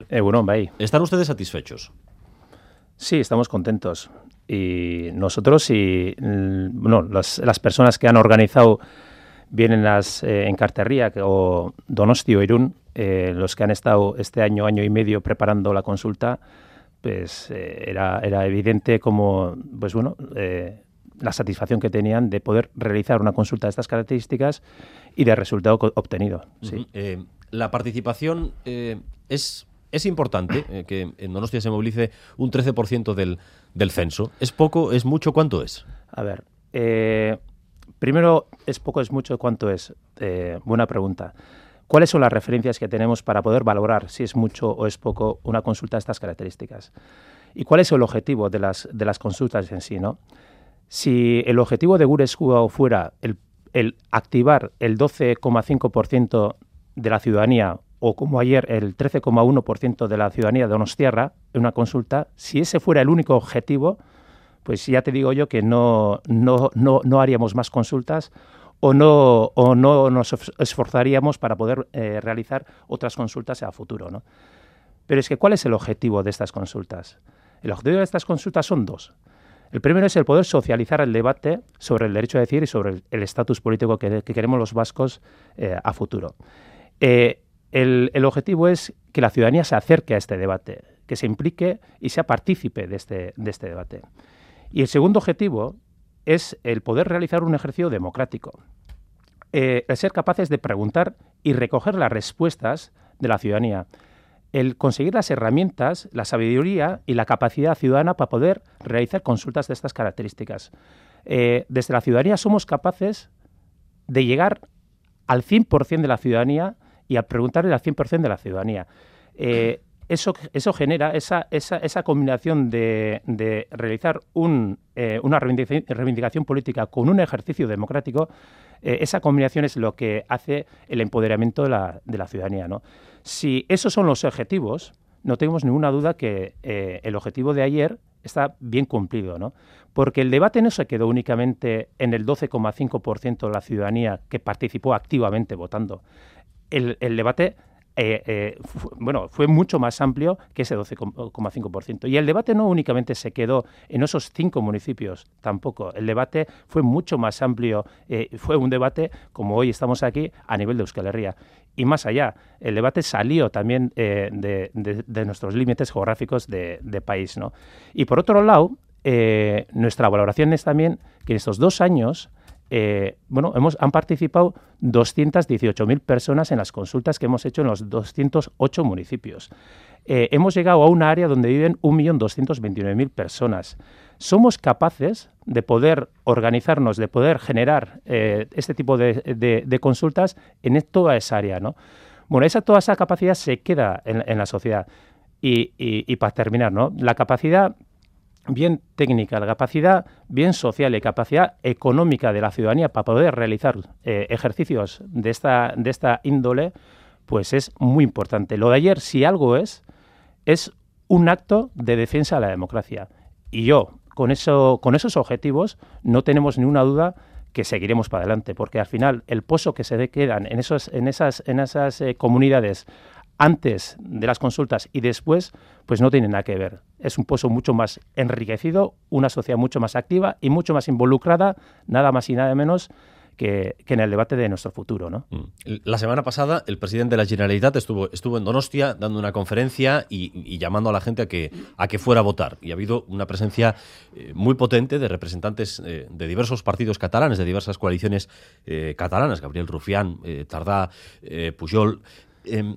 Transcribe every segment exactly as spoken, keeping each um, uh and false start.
Egunon, Bay. ¿Están ustedes satisfechos? Sí, estamos contentos. Y nosotros y bueno, las, las personas que han organizado bien en, las, eh, en Carterría o Donosti o Irún, eh, los que han estado este año, año y medio preparando la consulta, pues eh, era, era evidente como, pues bueno, eh, la satisfacción que tenían de poder realizar una consulta de estas características y de resultado obtenido. Sí. Uh-huh. eh, la participación eh, es... Es importante eh, que en Donostia se movilice un trece por ciento del, del censo. ¿Es poco, es mucho? ¿Cuánto es? A ver, eh, primero, ¿es poco, es mucho? ¿Cuánto es? Eh, buena pregunta. ¿Cuáles son las referencias que tenemos para poder valorar si es mucho o es poco una consulta de estas características? ¿Y cuál es el objetivo de las, de las consultas en sí, ¿no? Si el objetivo de Gure Esku fuera el, el activar el doce coma cinco por ciento de la ciudadanía, o como ayer el trece coma uno por ciento de la ciudadanía de Donostiarra en una consulta, si ese fuera el único objetivo, pues ya te digo yo que no, no, no, no haríamos más consultas o no, o no nos esforzaríamos para poder eh, realizar otras consultas a futuro, ¿no? Pero es que, ¿cuál es el objetivo de estas consultas? El objetivo de estas consultas son dos. El primero es el poder socializar el debate sobre el derecho a decidir y sobre el estatus político que, que queremos los vascos eh, a futuro. Eh, El, el objetivo es que la ciudadanía se acerque a este debate, que se implique y sea partícipe de este, de este debate. Y el segundo objetivo es el poder realizar un ejercicio democrático, eh, el ser capaces de preguntar y recoger las respuestas de la ciudadanía, el conseguir las herramientas, la sabiduría y la capacidad ciudadana para poder realizar consultas de estas características. Eh, desde la ciudadanía somos capaces de llegar al cien por ciento de la ciudadanía y a preguntarle al cien por ciento de la ciudadanía. Eh, eso, eso genera esa, esa, esa combinación de, de realizar un, eh, una reivindicación, reivindicación política con un ejercicio democrático. Eh, esa combinación es lo que hace el empoderamiento de la, de la ciudadanía, ¿no? Si esos son los objetivos, no tenemos ninguna duda que eh, el objetivo de ayer está bien cumplido, ¿no? Porque el debate no se quedó únicamente en el doce coma cinco por ciento de la ciudadanía que participó activamente votando. El, el debate eh, eh, fu, bueno, fue mucho más amplio que ese doce coma cinco por ciento. Y el debate no únicamente se quedó en esos cinco municipios, tampoco. El debate fue mucho más amplio. Eh, fue un debate, como hoy estamos aquí, a nivel de Euskal Herria. Y más allá, el debate salió también eh, de, de, de nuestros límites geográficos de, de país, ¿no? Y por otro lado, eh, nuestra valoración es también que en estos dos años Eh, bueno, hemos, han participado doscientas dieciocho mil personas en las consultas que hemos hecho en los doscientos ocho municipios. Eh, hemos llegado a una área donde viven un millón doscientos veintinueve mil personas. Somos capaces de poder organizarnos, de poder generar eh, este tipo de, de, de consultas en toda esa área, ¿no? Bueno, esa, toda esa capacidad se queda en, en la sociedad. Y, y, y para terminar, ¿no? La capacidad bien técnica, la capacidad bien social y capacidad económica de la ciudadanía para poder realizar eh, ejercicios de esta, de esta índole, pues es muy importante. Lo de ayer, si algo es, es un acto de defensa de la democracia. Y yo, con, eso, con esos objetivos, no tenemos ninguna duda que seguiremos para adelante, porque al final el pozo que se quedan en, esos, en esas, en esas eh, comunidades antes de las consultas y después, pues no tiene nada que ver. Es un pozo mucho más enriquecido, una sociedad mucho más activa y mucho más involucrada, nada más y nada menos que, que en el debate de nuestro futuro, ¿no? La semana pasada el presidente de la Generalitat estuvo, estuvo en Donostia dando una conferencia y, y llamando a la gente a que, a que fuera a votar. Y ha habido una presencia eh, muy potente de representantes eh, de diversos partidos catalanes, de diversas coaliciones eh, catalanas, Gabriel Rufián, eh, Tardá, eh, Pujol. Eh,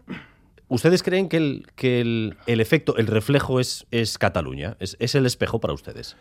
¿Ustedes creen que el, que el, el efecto, el reflejo es, es Cataluña? ¿Es, ¿Es el espejo para ustedes?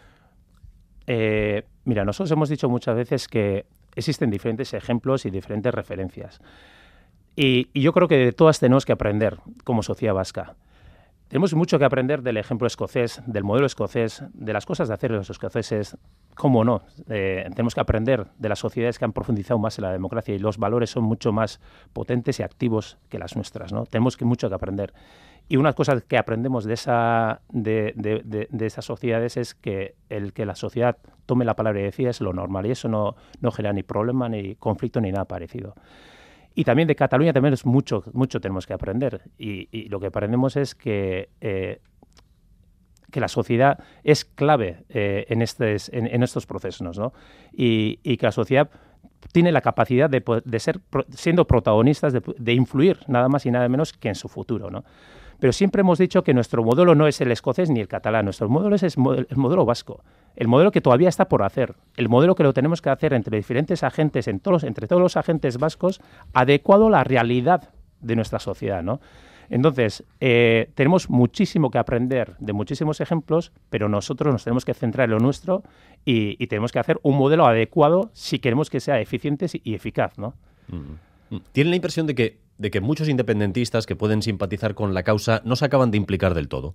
Eh, mira, nosotros hemos dicho muchas veces que existen diferentes ejemplos y diferentes referencias. Y, y yo creo que de todas tenemos que aprender como sociedad vasca. Tenemos mucho que aprender del ejemplo escocés, del modelo escocés, de las cosas de hacer de los escoceses. ¿Cómo no? Eh, tenemos que aprender de las sociedades que han profundizado más en la democracia y los valores son mucho más potentes y activos que las nuestras, ¿no? Tenemos que, mucho que aprender. Y una cosa que aprendemos de, esa, de, de, de, de esas sociedades es que el que la sociedad tome la palabra y decida es lo normal y eso no, no genera ni problema, ni conflicto, ni nada parecido. Y también de Cataluña también es mucho, mucho tenemos que aprender. Y, y lo que aprendemos es que, eh, que la sociedad es clave eh, en, estes, en, en estos procesos, ¿no? Y, y que la sociedad tiene la capacidad de, de ser, siendo protagonistas, de, de influir nada más y nada menos que en su futuro, ¿no? Pero siempre hemos dicho que nuestro modelo no es el escocés ni el catalán, nuestro modelo es el modelo vasco, el modelo que todavía está por hacer, el modelo que lo tenemos que hacer entre diferentes agentes, en todos, entre todos los agentes vascos, adecuado a la realidad de nuestra sociedad, ¿no? Entonces, eh, tenemos muchísimo que aprender de muchísimos ejemplos, pero nosotros nos tenemos que centrar en lo nuestro y, y tenemos que hacer un modelo adecuado si queremos que sea eficiente y eficaz, ¿no? Mm. ¿Tienen la impresión de que, de que muchos independentistas que pueden simpatizar con la causa no se acaban de implicar del todo?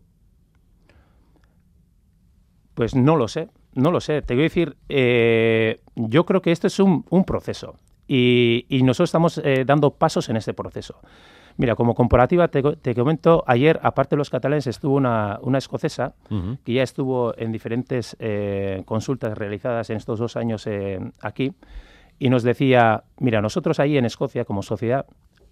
Pues no lo sé, no lo sé. Te voy a decir, eh, yo creo que esto es un, un proceso y, y nosotros estamos eh, dando pasos en este proceso. Mira, como comparativa te, te comento, ayer, aparte de los catalanes, estuvo una, una escocesa uh-huh. que ya estuvo en diferentes eh, consultas realizadas en estos dos años eh, aquí y nos decía, mira, nosotros ahí en Escocia, como sociedad,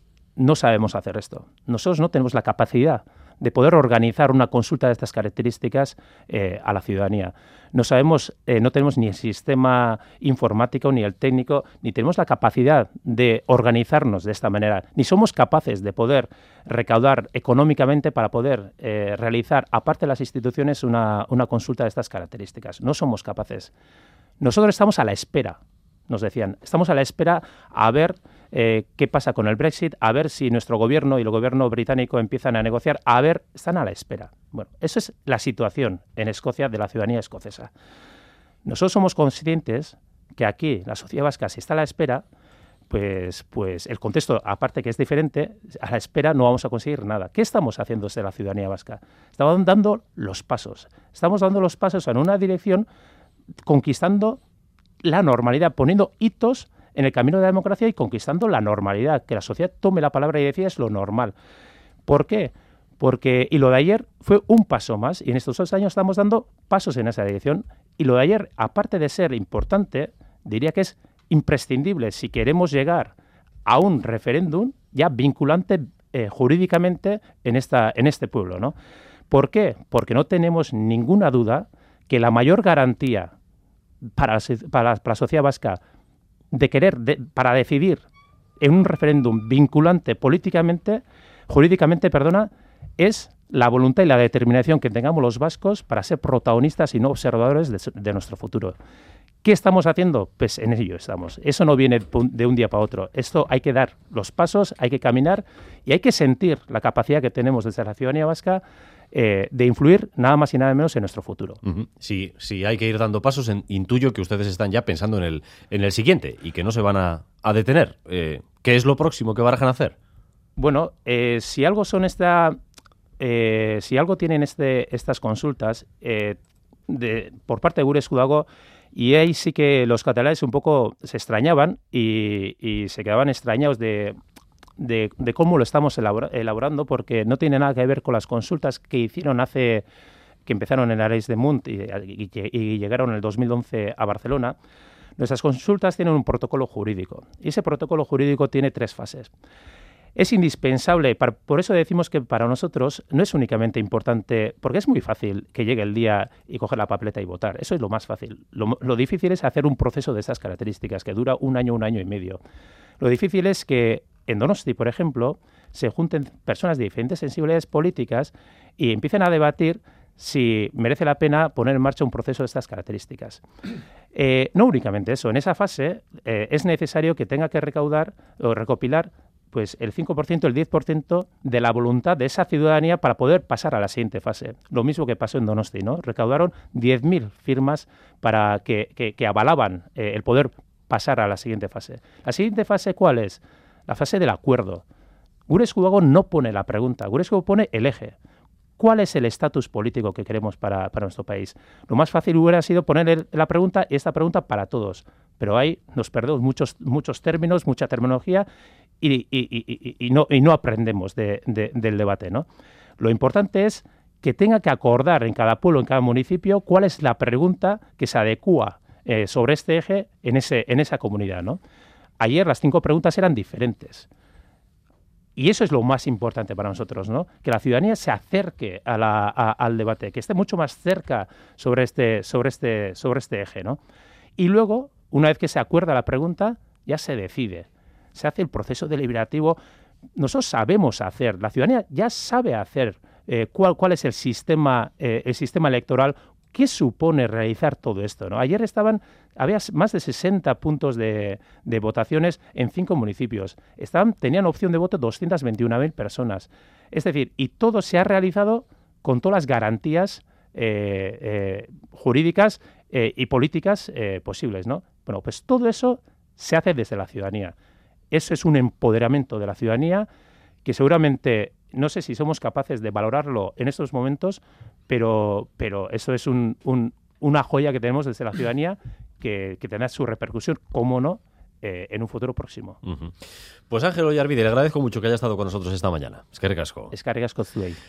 no sabemos hacer esto. Nosotros no tenemos la capacidad de poder organizar una consulta de estas características eh, a la ciudadanía. No sabemos, eh, no tenemos ni el sistema informático, ni el técnico, ni tenemos la capacidad de organizarnos de esta manera, ni somos capaces de poder recaudar económicamente para poder eh, realizar, aparte de las instituciones, una, una consulta de estas características. No somos capaces. Nosotros estamos a la espera, nos decían, estamos a la espera a ver eh, qué pasa con el Brexit, a ver si nuestro gobierno y el gobierno británico empiezan a negociar, a ver, están a la espera. Bueno, esa es la situación en Escocia de la ciudadanía escocesa. Nosotros somos conscientes que aquí la sociedad vasca, si está a la espera, pues, pues el contexto, aparte que es diferente, a la espera no vamos a conseguir nada. ¿Qué estamos haciendo desde la ciudadanía vasca? Estamos dando los pasos. Estamos dando los pasos en una dirección, conquistando la normalidad, poniendo hitos en el camino de la democracia y conquistando la normalidad, que la sociedad tome la palabra y decida es lo normal. ¿Por qué? Porque, y lo de ayer fue un paso más, y en estos dos años estamos dando pasos en esa dirección, y lo de ayer, aparte de ser importante, diría que es imprescindible si queremos llegar a un referéndum ya vinculante eh, jurídicamente en, esta, en este pueblo, ¿no? ¿Por qué? Porque no tenemos ninguna duda que la mayor garantía Para, para, para la sociedad vasca de querer, de, para decidir en un referéndum vinculante políticamente, jurídicamente, perdona, es la voluntad y la determinación que tengamos los vascos para ser protagonistas y no observadores de, de nuestro futuro. ¿Qué estamos haciendo? Pues en ello estamos. Eso no viene de un día para otro. Esto hay que dar los pasos, hay que caminar y hay que sentir la capacidad que tenemos desde la ciudadanía vasca Eh, de influir nada más y nada menos en nuestro futuro. Uh-huh. Sí, sí, hay que ir dando pasos. En, intuyo que ustedes están ya pensando en el, en el siguiente y que no se van a, a detener. Eh, ¿Qué es lo próximo que barajan hacer? Bueno, eh, si algo son esta, eh, si algo tienen este, estas consultas eh, de, por parte de Gure Eskudago, y ahí sí que los catalanes un poco se extrañaban y, y se quedaban extrañados de De, de cómo lo estamos elabora, elaborando, porque no tiene nada que ver con las consultas que hicieron hace, que empezaron en Arenys de Munt y, y, y llegaron en el dos mil once a Barcelona. Nuestras consultas tienen un protocolo jurídico y ese protocolo jurídico tiene tres fases. Es indispensable, para, por eso decimos que para nosotros no es únicamente importante, porque es muy fácil que llegue el día y coger la papeleta y votar, eso es lo más fácil. Lo, lo difícil es hacer un proceso de estas características que dura un año, un año y medio. Lo difícil es que en Donosti, por ejemplo, se junten personas de diferentes sensibilidades políticas y empiecen a debatir si merece la pena poner en marcha un proceso de estas características. Eh, no únicamente eso, en esa fase eh, es necesario que tenga que recaudar o recopilar pues, el cinco por ciento, el diez por ciento de la voluntad de esa ciudadanía para poder pasar a la siguiente fase. Lo mismo que pasó en Donosti, ¿no? Recaudaron diez mil firmas para que, que, que avalaban eh, el poder pasar a la siguiente fase. ¿La siguiente fase cuál es? La fase del acuerdo. Gure Eskudago no pone la pregunta, Gure Eskudago pone el eje. ¿Cuál es el estatus político que queremos para, para nuestro país? Lo más fácil hubiera sido poner el, la pregunta y esta pregunta para todos, pero ahí nos perdemos muchos, muchos términos, mucha terminología y, y, y, y, y, no, y no aprendemos de, de, del debate, ¿no? Lo importante es que tenga que acordar en cada pueblo, en cada municipio, cuál es la pregunta que se adecúa eh, sobre este eje en, ese, en esa comunidad, ¿no? ayer las cinco preguntas eran diferentes. Y eso es lo más importante para nosotros, ¿no? Que la ciudadanía se acerque a la, a, al debate, que esté mucho más cerca sobre este, sobre este, sobre este eje, ¿no? Y luego, una vez que se acuerda la pregunta, ya se decide. Se hace el proceso deliberativo. Nosotros sabemos hacer, la ciudadanía ya sabe hacer eh, cuál, cuál es el sistema, eh, el sistema electoral. ¿Qué supone realizar todo esto, ¿no? Ayer estaban, había más de sesenta puntos de, de votaciones en cinco municipios. Estaban, tenían opción de voto doscientas veintiuna mil personas. Es decir, y todo se ha realizado con todas las garantías eh, eh, jurídicas eh, y políticas eh, posibles, ¿no? Bueno, pues todo eso se hace desde la ciudadanía. Eso es un empoderamiento de la ciudadanía que seguramente, no sé si somos capaces de valorarlo en estos momentos, pero, pero eso es un, un, una joya que tenemos desde la ciudadanía que, que tendrá su repercusión, cómo no, eh, en un futuro próximo. Uh-huh. Pues Ángel Oyarbide, le agradezco mucho que haya estado con nosotros esta mañana. Eskerrik asko. Eskerrik asko zuei.